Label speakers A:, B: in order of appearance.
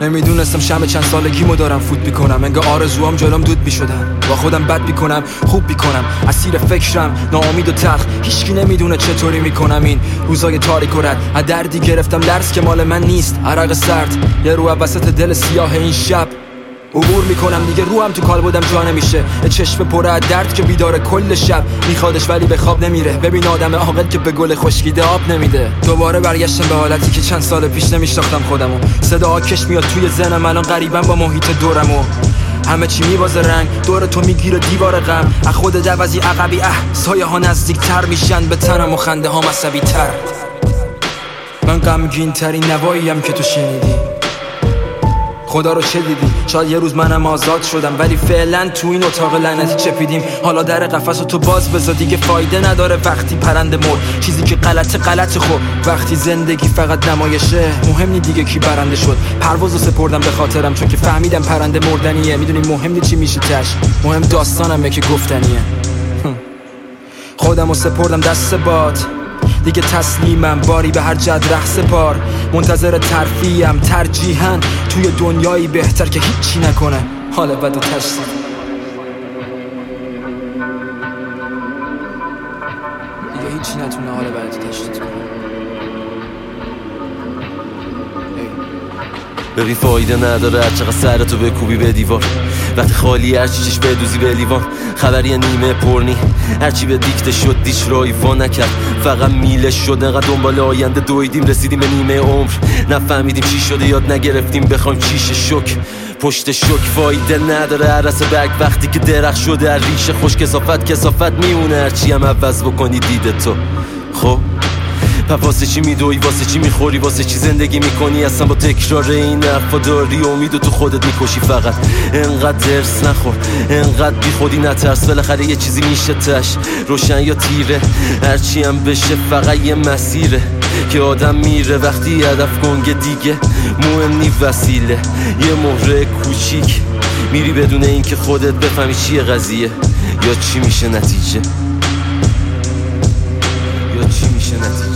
A: نمیدونستم شمع چند سالگیمو دارم فوت میکنم، انگار آرزوام جلوم دود میشدن. با خودم بد میکنم خوب میکنم، اسیر فکرم ناامید و تلخ، هیچکی نمیدونه چطوری میکنم این روزای تاریک و رد. از دردی گرفتم درس که مال من نیست، عرق سرد یه رو وسط دل سیاه این شب عبور میکنم. دیگه روحم تو کالبدم جا نمیشه، چشم پر از درد که بیدار کل شب میخوادش ولی به خواب نمیره. ببین آدم عاقل که به گل خشکیده آب نمیده. دوباره برگشتم به حالتی که چند سال پیش نمیشناختم خودمو. صدا کش میاد توی ذهنم الان غریبم با محیط دورمو. همه چی میبازه رنگ دور تو میگیره دیوار غم. از خود دوازی عقبی سایه ها نزدیک تر میشن به تنم و خنده ها عصبی تر. من غمگین ترین نواییم که تو شنیدی. خدا رو چه دیدی؟ شاید یه روز منم آزاد شدم، ولی فعلا تو این اتاق لعنتی چپیدیم. حالا در قفس رو تو باز بذار، دیگه فایده نداره وقتی پرنده مرد. چیزی که غلطه خب وقتی زندگی فقط نمایشه. مهم نی دیگه کی برنده شد، پروازو سپردم به خاطرم چون که فهمیدم پرنده مردنیه. میدونی مهم نی چی میشه تش، مهم داستانمه که گفتنیه. خودمو سپردم دست باد، دیگه تسلیمم باری به هر جد ره سپار. منتظر ترفیعم ترجیحاً توی دنیایی بهتر که هیچی نکنه حال بد و تشدید. دیگه هیچی نتونه حال بد و تشدید کنه.
B: ببین فایده نداره هرچقدر سرتو بکوبی به دیوار، وقتی خالی هرچی چیش بدوزی به لیوان. خبری نیمه پرنی هرچی به دیکته شد دیش رای وا نکرد، فقط میله شد. انقدر دنبال آینده دویدیم رسیدیم به نیمه عمر، نفهمیدیم چی شده یاد نگرفتیم بخوایم چیش شک پشت شک. فایده نداره عرص برگ وقتی که درخت شده از ریشه خوش. کسافت میمونه هرچی هم عوض بکنی دیده تو. خب واسه چی میدوی، واسه چی میخوری، واسه چی زندگی میکنی؟ اصلا با تکرار این حرفا داری امیدو تو خودت میکشی. فقط انقدر درس نخور، انقدر بی خودی نترس، بالاخره یه چیزی میشه تش، روشن یا تیره. هرچی هم بشه فقط یه مسیره که آدم میره وقتی هدف گنگه. دیگه مهم نی وسیله، یه مهره کوچیک میری بدون این که خودت بفهمی چیه قضیه یا چی میشه نتیجه.